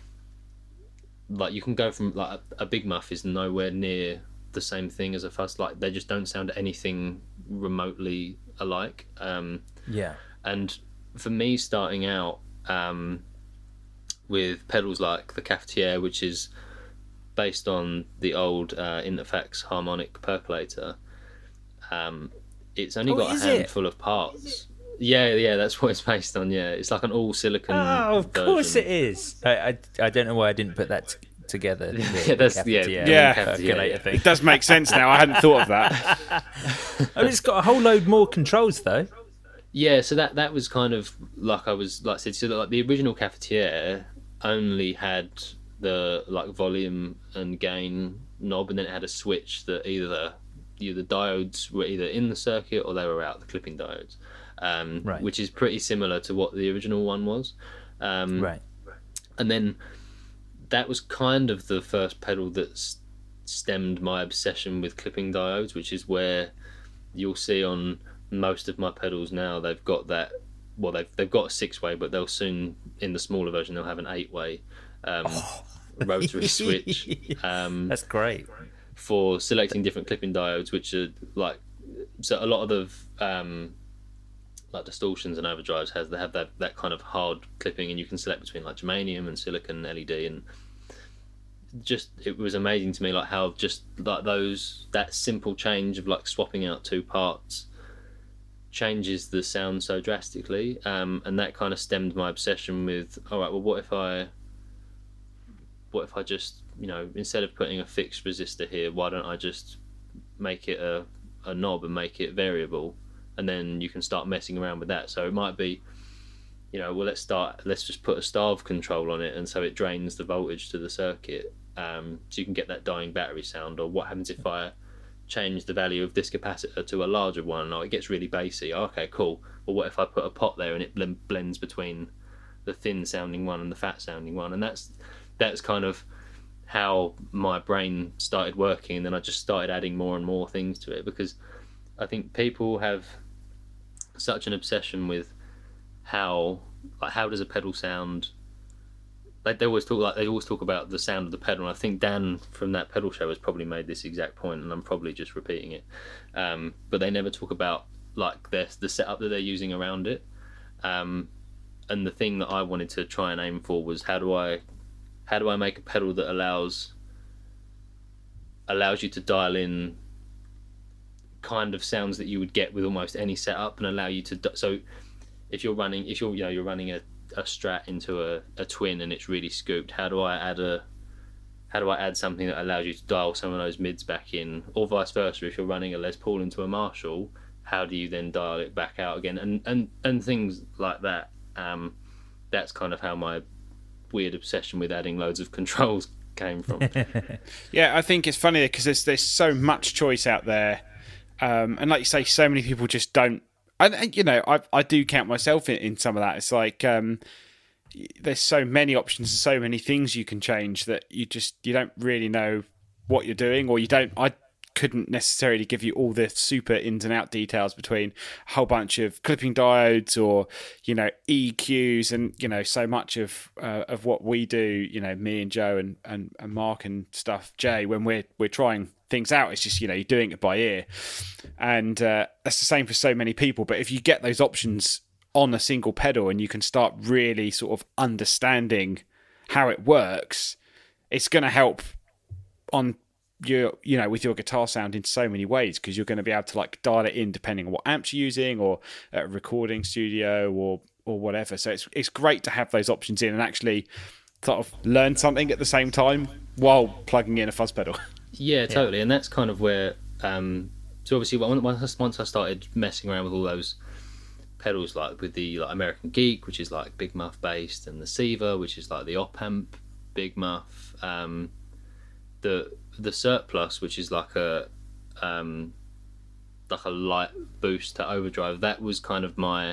like you can go from like a, a big muff is nowhere near the same thing as a fuzz. Like they just don't sound anything remotely alike. Um, yeah. And for me, starting out um, with pedals like the Cafetiere, which is based on the old uh, Interfax harmonic percolator, um, it's only oh, got a handful it? of parts. Yeah, yeah, that's what it's based on. Yeah, it's like an all silicon. Oh, of version. course it is. I, I, I don't know why I didn't put that t- together. The, yeah, that's the yeah, yeah. yeah. Thing. It does make sense now. I hadn't thought of that. Oh, it's got a whole load more controls though. Yeah, so that that was kind of like I was like I said. So like the original Cafetiere only had the like volume and gain knob, and then it had a switch that either either the diodes were either in the circuit or they were out, the clipping diodes. Um, right. Which is pretty similar to what the original one was. Um, right. And then that was kind of the first pedal that s- stemmed my obsession with clipping diodes, which is where you'll see on most of my pedals now they've got that. Well, they've they've got a six-way, but they'll soon in the smaller version they'll have an eight-way um, oh. rotary switch. Um, That's great for selecting different clipping diodes, which are like so a lot of the. Um, like distortions and overdrives has they have that, that kind of hard clipping, and you can select between like germanium and silicon L E D, and just it was amazing to me like how just like those that simple change of like swapping out two parts changes the sound so drastically, um, and that kind of stemmed my obsession with all right, well what if I what if I just you know instead of putting a fixed resistor here, why don't I just make it a, a knob and make it variable? And then you can start messing around with that. So it might be, you know, well, let's start, let's just put a starve control on it, and so it drains the voltage to the circuit, um, so you can get that dying battery sound. Or what happens if I change the value of this capacitor to a larger one? Or it gets really bassy. Oh, okay, cool. Well, what if I put a pot there and it blends between the thin sounding one and the fat sounding one? And that's that's kind of how my brain started working. And then I just started adding more and more things to it, because I think people have such an obsession with how like how does a pedal sound. Like they always talk like they always talk about the sound of the pedal, and I think Dan from that pedal show has probably made this exact point, and I'm probably just repeating it, um, but they never talk about like their, the setup that they're using around it, um, and the thing that I wanted to try and aim for was how do I how do I make a pedal that allows allows you to dial in kind of sounds that you would get with almost any setup, and allow you to so if you're running if you're you know you're running a, a Strat into a, a twin and it's really scooped, how do I add a how do I add something that allows you to dial some of those mids back in, or vice versa? If you're running a Les Paul into a Marshall, how do you then dial it back out again, and and and things like that. Um that's kind of how my weird obsession with adding loads of controls came from. Yeah, I think it's funny because there's there's so much choice out there. Um, and like you say, so many people just don't. I, you know, I I do count myself in, in some of that. It's like um, there's so many options, and so many things you can change that you just you don't really know what you're doing, or you don't. I couldn't necessarily give you all the super ins and out details between a whole bunch of clipping diodes or, you know, E Qs, and, you know, so much of uh, of what we do, you know, me and Joe and, and, and Mark and stuff, Jay, when we're we're trying things out, it's just, you know, you're doing it by ear, and uh, that's the same for so many people. But if you get those options on a single pedal and you can start really sort of understanding how it works, it's going to help on your, you know, with your guitar sound in so many ways, because you're going to be able to like dial it in depending on what amps you're using, or at a recording studio, or or whatever. So it's it's great to have those options in and actually sort of learn something at the same time while plugging in a fuzz pedal. Yeah, totally. Yeah. And that's kind of where um so obviously once once I started messing around with all those pedals, like with the like American Geek, which is like Big Muff based, and the Siva, which is like the op amp Big Muff, um the the Surplus, which is like a um like a light boost to overdrive, that was kind of my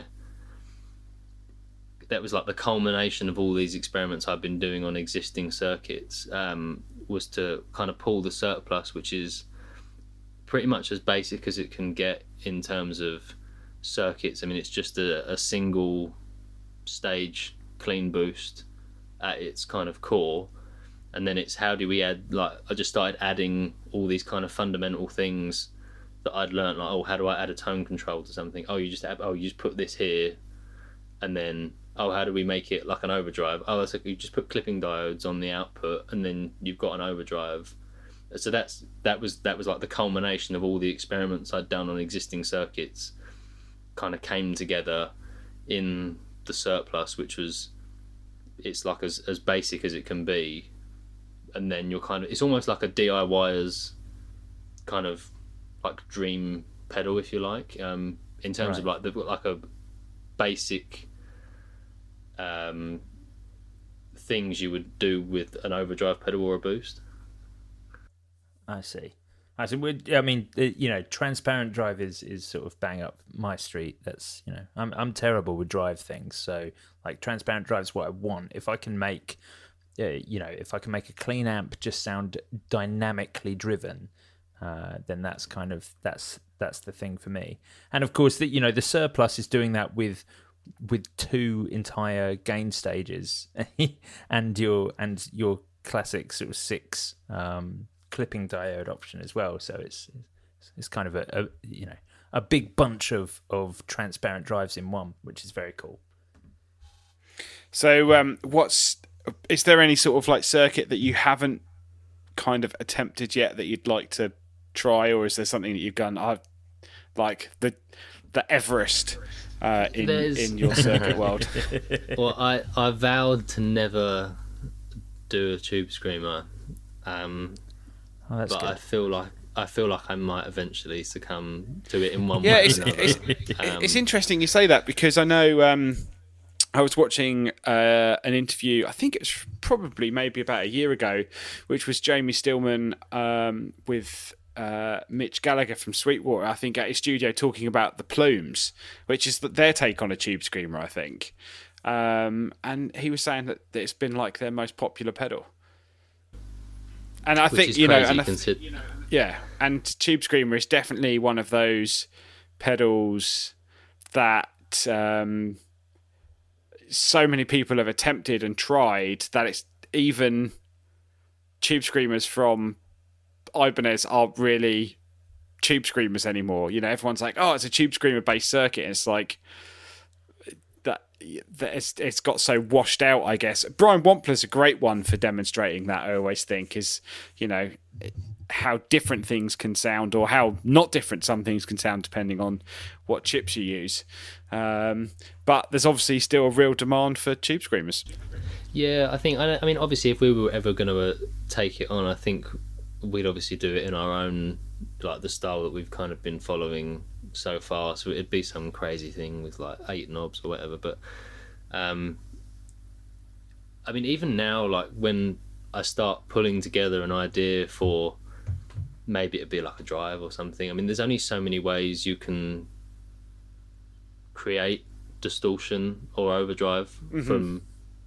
that was like the culmination of all these experiments I've been doing on existing circuits, um was to kind of pull the Surplus, which is pretty much as basic as it can get in terms of circuits. I mean, it's just a, a single stage clean boost at its kind of core, and then it's how do we add, like I just started adding all these kind of fundamental things that I'd learned, like, oh, how do I add a tone control to something? Oh, you just add, oh, you just put this here, and then oh, how do we make it like an overdrive? Oh, it's like you just put clipping diodes on the output, and then you've got an overdrive. So that's that was that was like the culmination of all the experiments I'd done on existing circuits, kind of came together in the Surplus, which was, it's like as as basic as it can be, and then you're kind of, it's almost like a DIYer's kind of like dream pedal, if you like, um, in terms right. of like the like a basic um, things you would do with an overdrive pedal or a boost. I see. I see. I mean, you know, transparent drive is, is sort of bang up my street. That's, you know, I'm I'm terrible with drive things. So like transparent drive is what I want. If I can make, uh, you know, if I can make a clean amp just sound dynamically driven, uh, then that's kind of that's that's the thing for me. And of course, the, you know, the Surplus is doing that with with two entire gain stages and your and your classic sort of six. Um, clipping diode option as well, so it's it's kind of a, a you know a big bunch of of transparent drives in one, which is very cool. So um what's is there any sort of like circuit that you haven't kind of attempted yet that you'd like to try, or is there something that you've done, I've like the the Everest uh in There's... in your circuit world? Well, I I vowed to never do a Tube Screamer, um Oh, that's but good. I feel like I feel like I might eventually succumb to it in one yeah, way. It's, or another. it's, um, it's interesting you say that, because I know um, I was watching uh, an interview, I think it's probably maybe about a year ago, which was Jamie Stillman um, with uh, Mitch Gallagher from Sweetwater, I think, at his studio, talking about the Plumes, which is their take on a Tube Screamer, I think. Um, and he was saying that, that it's been like their most popular pedal. And I Which think, is you know, crazy, and I th- consider- yeah, and Tube Screamer is definitely one of those pedals that um, so many people have attempted and tried that it's even Tube Screamers from Ibanez aren't really Tube Screamers anymore. You know, everyone's like, oh, it's a Tube Screamer based circuit. And it's like, that it's it's got so washed out, I guess. Brian Wampler's a great one for demonstrating that, I always think, is, you know, how different things can sound, or how not different some things can sound depending on what chips you use. Um, but there's obviously still a real demand for Tube Screamers. Yeah, I think, I mean, obviously, if we were ever going to take it on, I think we'd obviously do it in our own, like the style that we've kind of been following so far. So it'd be some crazy thing with like eight knobs or whatever. But um, I mean, even now, like when I start pulling together an idea for maybe it'd be like a drive or something, I mean, there's only so many ways you can create distortion or overdrive mm-hmm. from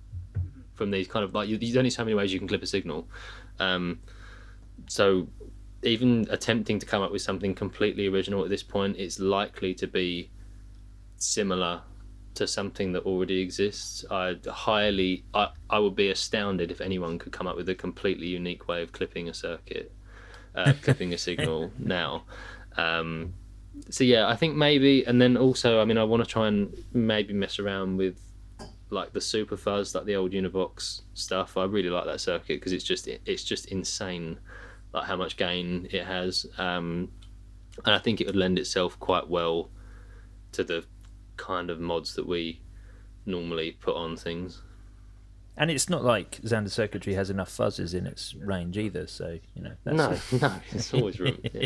from these kind of, like, there's only so many ways you can clip a signal. Um, so even attempting to come up with something completely original at this point, it's likely to be similar to something that already exists. I highly, I, I would be astounded if anyone could come up with a completely unique way of clipping a circuit, uh, clipping a signal now. Um, so yeah, I think maybe, and then also, I mean, I want to try and maybe mess around with like the super fuzz, like the old Univox stuff. I really like that circuit because it's just it's just insane, like how much gain it has, um, and I think it would lend itself quite well to the kind of mods that we normally put on things. And it's not like Xander Circuitry has enough fuzzes in its range either, so you know. That's no, no, there's always room. Yeah.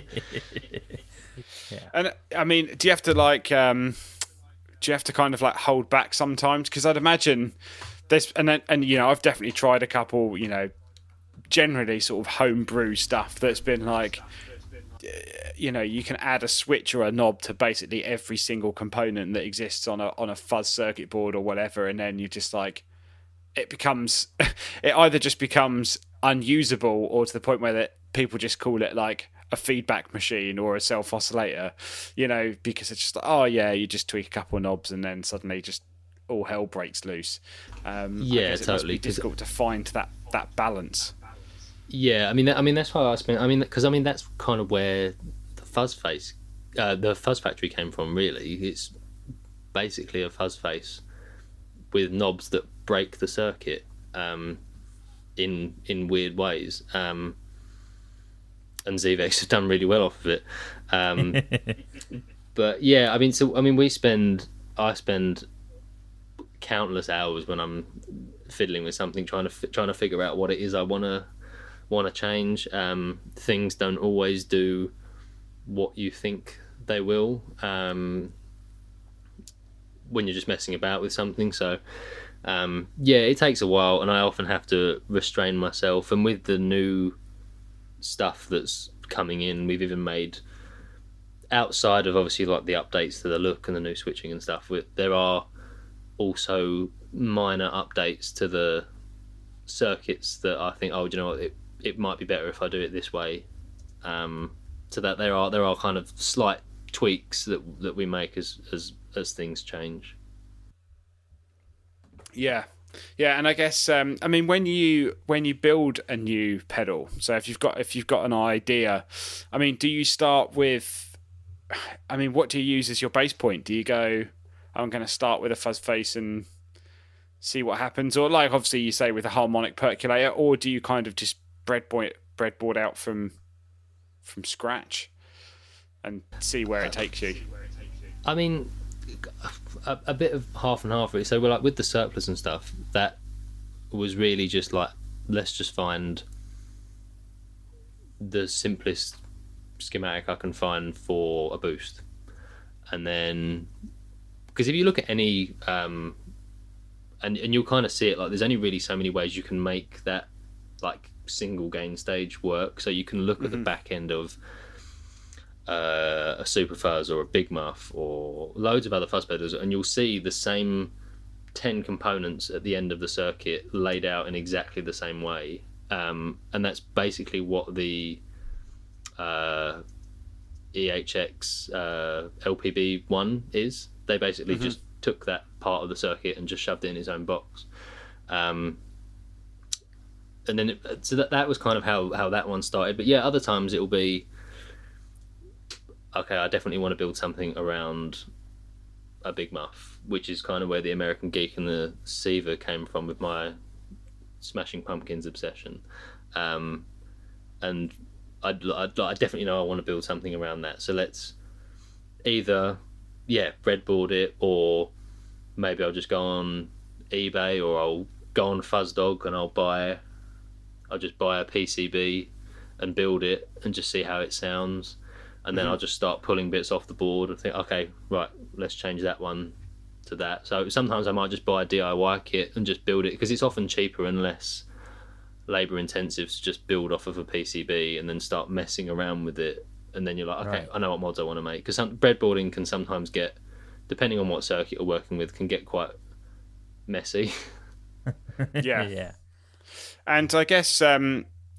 Yeah. And I mean, do you have to like, um, do you have to kind of like hold back sometimes? Because I'd imagine there's, and then, and you know, I've definitely tried a couple, you know, generally sort of homebrew stuff that's been like, you know, you can add a switch or a knob to basically every single component that exists on a on a fuzz circuit board or whatever, and then you just like, it becomes, it either just becomes unusable or to the point where that people just call it like a feedback machine or a self oscillator, you know, because it's just like, oh yeah, you just tweak a couple of knobs and then suddenly just all hell breaks loose. Um, yeah, I guess it totally. must be difficult to find that that balance. Yeah, I mean, that, I mean that's why I spent. I mean, because I mean that's kind of where the fuzz face, uh, the Fuzz Factory came from. Really, it's basically a fuzz face with knobs that break the circuit um, in in weird ways. Um, and Zvex have done really well off of it. Um, but yeah, I mean, so I mean, we spend, I spend countless hours when I'm fiddling with something, trying to trying to figure out what it is I want to. want to change. Um, things don't always do what you think they will um, when you're just messing about with something. So um, yeah, it takes a while, and I often have to restrain myself. And with the new stuff that's coming in, we've even made, outside of obviously like the updates to the look and the new switching and stuff, there are also minor updates to the circuits that I think, oh, do you know what, it, it might be better if I do it this way. Um, so that there are there are kind of slight tweaks that that we make as as as things change. Yeah, yeah, and I guess um, I mean when you when you build a new pedal, so if you've got if you've got an idea, I mean, do you start with? I mean, what do you use as your base point? Do you go, I'm going to start with a fuzz face and see what happens, or like obviously you say with a harmonic percolator, or do you kind of just breadboard breadboard out from from scratch and see where it takes you? I mean, a, a bit of half and half really. So we're like with the surplus and stuff, that was really just like, let's just find the simplest schematic I can find for a boost, and then because if you look at any um and and you'll kind of see it, like there's only really so many ways you can make that like single gain stage work. So you can look mm-hmm. at the back end of uh, a Super Fuzz or a Big Muff or loads of other fuzz pedals, and you'll see the same ten components at the end of the circuit laid out in exactly the same way, um, and that's basically what the uh, E H X uh, L P B one is. They basically mm-hmm. just took that part of the circuit and just shoved it in its own box. Um, and then, it, so that that was kind of how, how that one started. But yeah, other times it'll be, okay, I definitely want to build something around a Big Muff, which is kind of where the American Geek and the Siva came from with my Smashing Pumpkins obsession. Um, and I'd, I'd, I definitely know I want to build something around that. So let's either, yeah, breadboard it, or maybe I'll just go on eBay, or I'll go on FuzzDog and I'll buy, I'll just buy a P C B and build it and just see how it sounds. And then mm-hmm. I'll just start pulling bits off the board and think, okay, right, let's change that one to that. So sometimes I might just buy a D I Y kit and just build it, because it's often cheaper and less labour intensive to just build off of a P C B and then start messing around with it. And then you're like, okay, right. I know what mods I want to make. Because breadboarding can sometimes get, depending on what circuit you're working with, can get quite messy. yeah. yeah. And I guess, um,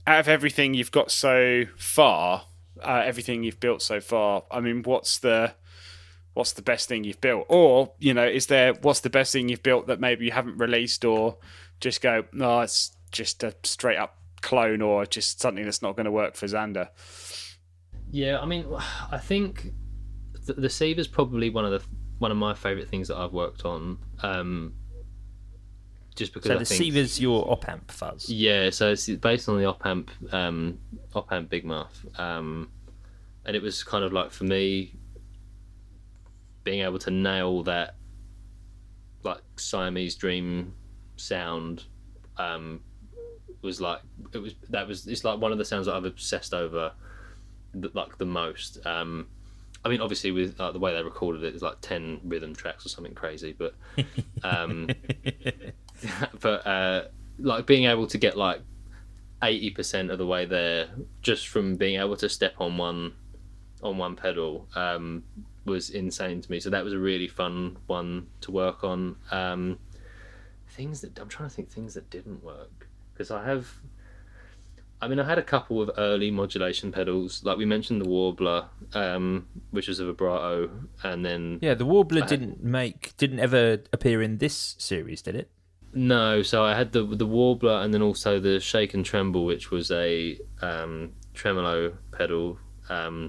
out of everything you've got so far, uh, everything you've built so far, I mean, what's the what's the best thing you've built? Or, you know, is there what's the best thing you've built that maybe you haven't released, or just go, no, it's just a straight up clone, or just something that's not going to work for Xander? Yeah, I mean, I think the, the Sieve is probably one of the one of my favourite things that I've worked on. Um, just because so I the think, Sieve is your op amp fuzz. Yeah, so it's based on the op amp, um, op amp Big Muff, um, and it was kind of like, for me, being able to nail that like Siamese Dream sound um, was like it was that was it's like one of the sounds that I've obsessed over like the most. Um, I mean, obviously with uh, the way they recorded it, it's like ten rhythm tracks or something crazy, but um, but uh, like being able to get like eighty percent of the way there just from being able to step on one on one pedal um, was insane to me. So that was a really fun one to work on. Um, things that I'm trying to think things that didn't work, because I have I mean I had a couple of early modulation pedals, like we mentioned the Warbler, um, which was a vibrato, and then yeah the Warbler had, didn't make didn't ever appear in this series, did it? No, so I had the the Warbler, and then also the Shake and Tremble, which was a um, tremolo pedal, um,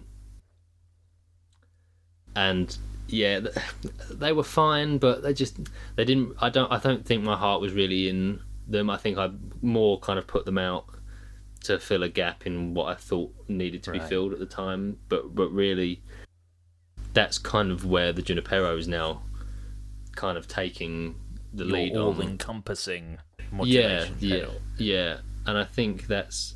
and yeah, they were fine, but they just they didn't. I don't. I don't think my heart was really in them. I think I more kind of put them out to fill a gap in what I thought needed to right. be filled at the time. But but really, that's kind of where the Junipero is now, kind of taking the Your lead on. all-encompassing modulation Yeah, pedal. yeah, yeah, and I think that's.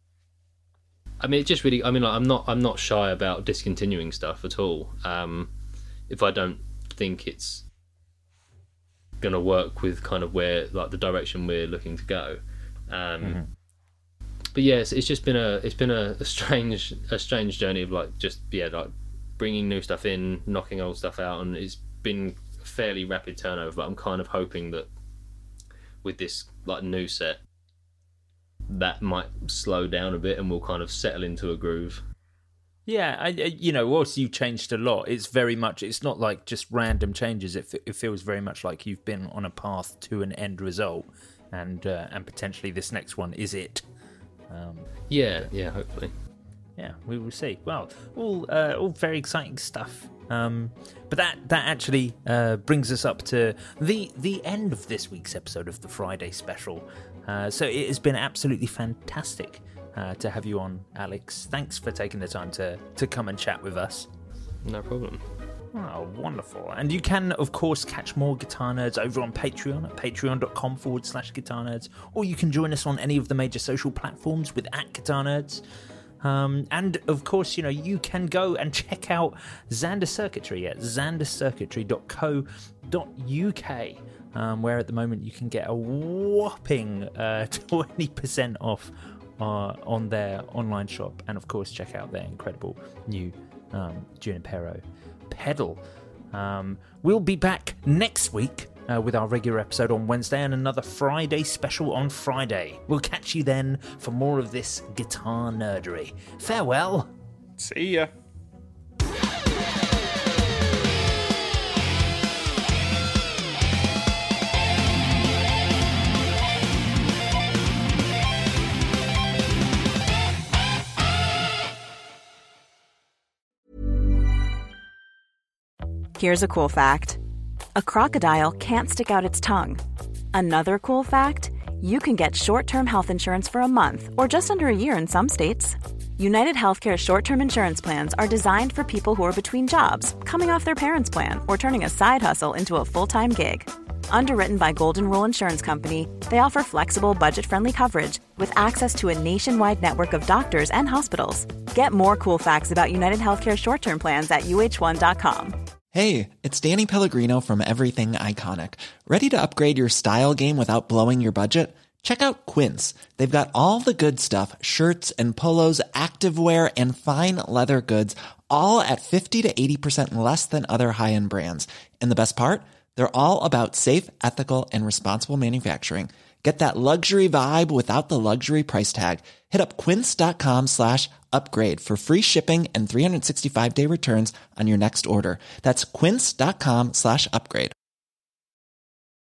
I mean, it just really. I mean, like, I'm not. I'm not shy about discontinuing stuff at all. Um, if I don't think it's gonna work with kind of where like the direction we're looking to go. Um, mm-hmm. But yes, it's just been a. It's been a, a strange, a strange journey of like just yeah, like bringing new stuff in, knocking old stuff out, and it's been a fairly rapid turnover. But I'm kind of hoping that with this like new set, that might slow down a bit and we'll kind of settle into a groove. Yeah, I, I, you know, whilst you've changed a lot, it's very much, it's not like just random changes. It, it feels very much like you've been on a path to an end result, and uh, and potentially this next one is it. Um, yeah, yeah, hopefully. Yeah, we will see. Well, all uh, all very exciting stuff. Um, but that that actually uh, brings us up to the the end of this week's episode of the Friday Special. Uh, so it has been absolutely fantastic uh, to have you on, Alex. Thanks for taking the time to to come and chat with us. No problem. Oh, wonderful. And you can, of course, catch more Guitar Nerds over on Patreon at patreon.com forward slash Guitar Nerds, or you can join us on any of the major social platforms with at Guitar Nerds. Um, and, of course, you know, you can go and check out Xander Circuitry at xander circuitry dot co dot uk, um, where at the moment you can get a whopping uh, twenty percent off uh, on their online shop. And, of course, check out their incredible new um, Junipero pedal. Um, we'll be back next week uh, with our regular episode on Wednesday and another Friday special on Friday. We'll catch you then for more of this guitar nerdery. Farewell. See ya. Here's a cool fact. A crocodile can't stick out its tongue. Another cool fact, you can get short-term health insurance for a month or just under a year in some states. United Healthcare short-term insurance plans are designed for people who are between jobs, coming off their parents' plan, or turning a side hustle into a full-time gig. Underwritten by Golden Rule Insurance Company, they offer flexible, budget-friendly coverage with access to a nationwide network of doctors and hospitals. Get more cool facts about United Healthcare short-term plans at U H one dot com. Hey, it's Danny Pellegrino from Everything Iconic. Ready to upgrade your style game without blowing your budget? Check out Quince. They've got all the good stuff, shirts and polos, activewear, and fine leather goods, all at fifty to eighty percent less than other high-end brands. And the best part? They're all about safe, ethical, and responsible manufacturing. Get that luxury vibe without the luxury price tag. Hit up quince.com slash upgrade for free shipping and three sixty-five day returns on your next order. That's quince.com slash upgrade.